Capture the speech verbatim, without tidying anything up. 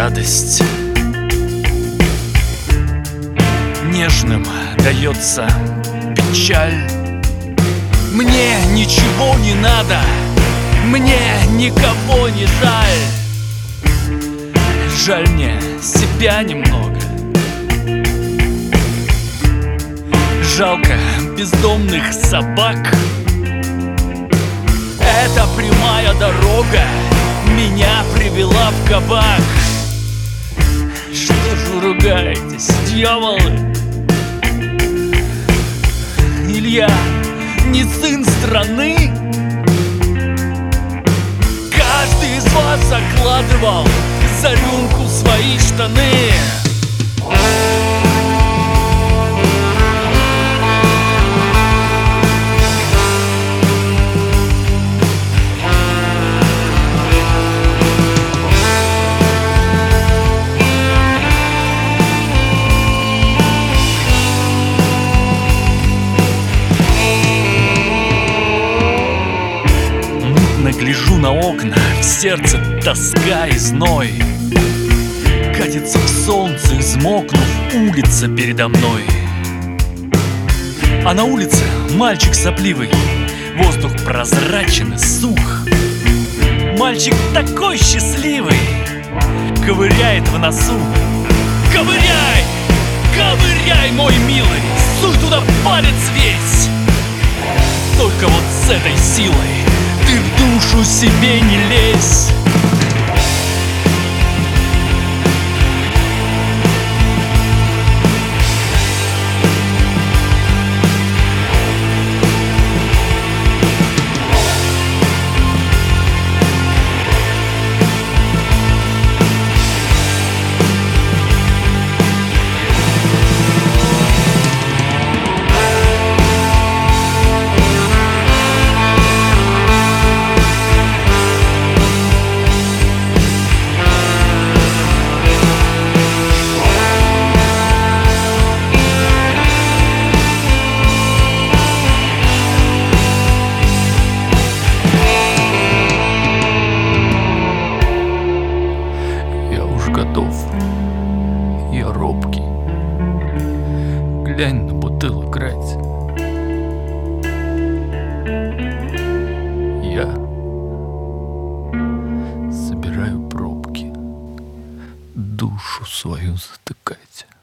радость. Нежным дается печаль. Мне ничего не надо, мне никого не жаль. Жаль мне себя немного. Жалко бездомных собак. Эта прямая дорога меня привела в кабак. Что же вы ругаетесь, дьяволы? Илья не сын страны? Каждый из вас закладывал за рюмку свои штаны. Гляжу на окна, в сердце тоска и зной. Катится в солнце, измокнув, улица передо мной. А на улице мальчик сопливый, воздух прозрачен и сух. Мальчик такой счастливый, ковыряет в носу. Ковыряй, ковыряй, мой милый, суй туда палец весь. Только вот с этой силой ты в душу себе не лезь. Готов, я робкий. Глянь на бутылок, Рать. Я собираю пробки, душу свою затыкать.